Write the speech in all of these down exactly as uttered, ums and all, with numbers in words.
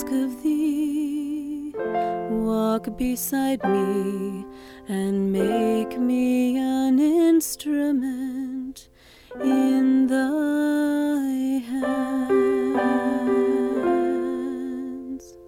ask of thee, walk beside me and make me an instrument in thy hands.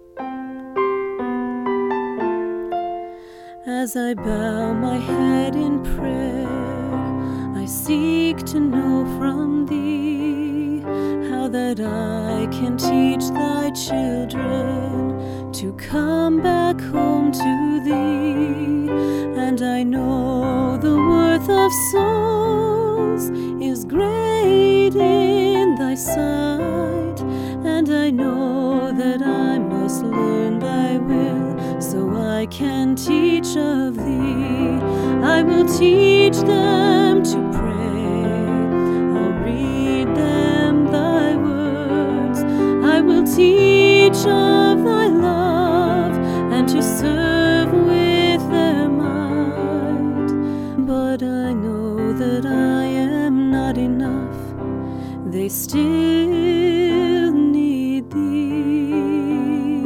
As I bow my head in prayer, I seek to know from thee how that I can teach thy children to come back home to thee. And I know the worth of souls is great in thy sight, and I know that I must learn thy will so I can teach of thee. I will teach them to pray, I'll read them thy words. I will teach of thy love and to serve with their might. But I know that I am not enough, they still need thee.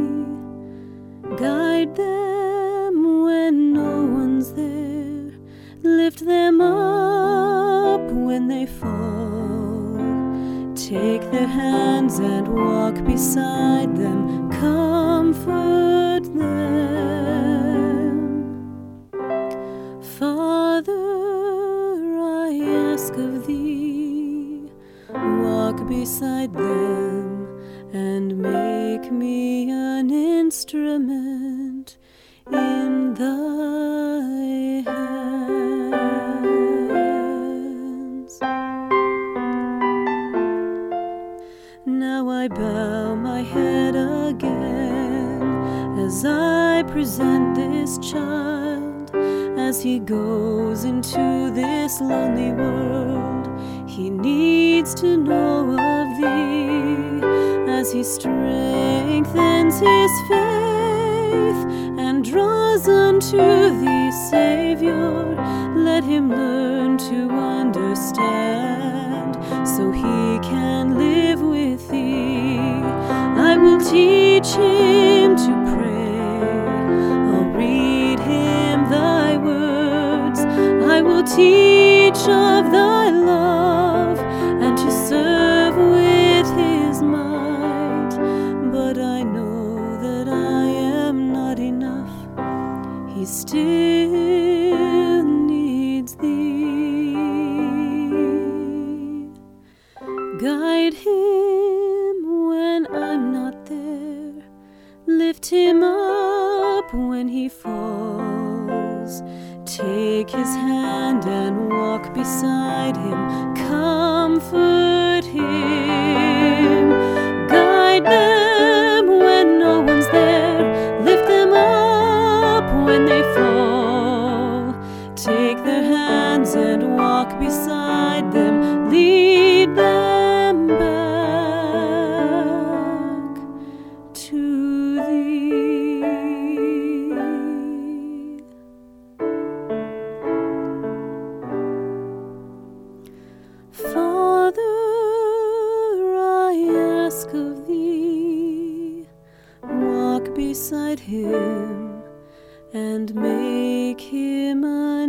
Guide them when no one's there, lift them up when they fall. Take their hands and walk beside them, comfort them. Father, I ask of thee, walk beside them and make me an instrument in thy hands. Now I bow my head again as I present this child. As he goes into this lonely world, he needs to know of thee. As he strengthens his faith and draws unto thee, Savior, let him learn to understand so he can live with thee. I will teach him to pray, I'll read him thy words. I will teach of thy love and to serve with his might. But I know that I am not enough, he still needs thee. Guide him when I'm not there, lift him up when he falls. Take his hand and walk beside him, comfort him. Guide them when no one's there, lift them up when they fall. Take their hands and walk beside them, lead them back to thee. Father, I ask of thee, walk beside him and make him a